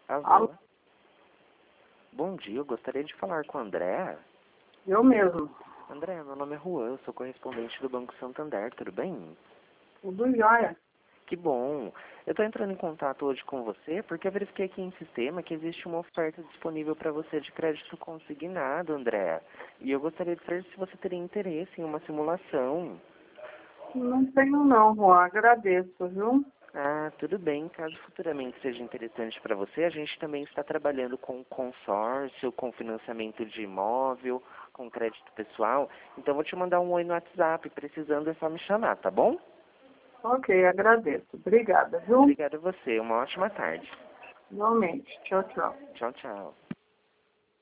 Alô? Alô? Bom dia, eu gostaria de falar com a Andréa. Eu mesmo. Andréa, meu nome é Juan, eu sou correspondente do Banco Santander, tudo bem? Tudo jóia. Que bom. Eu estou entrando em contato hoje com você porque eu verifiquei aqui em sistema que existe uma oferta disponível para você de crédito consignado, Andréa. E eu gostaria de saber se você teria interesse em uma simulação. Não tenho não, Juan. Agradeço, viu? Ah, tudo bem. Caso futuramente seja interessante para você, a gente também está trabalhando com consórcio, com financiamento de imóvel, com crédito pessoal. Então, vou te mandar um oi no WhatsApp. Precisando é só me chamar, tá bom? Ok, agradeço. Obrigada, viu? Obrigado a você. Uma ótima tarde. Igualmente. Tchau, tchau. Tchau, tchau.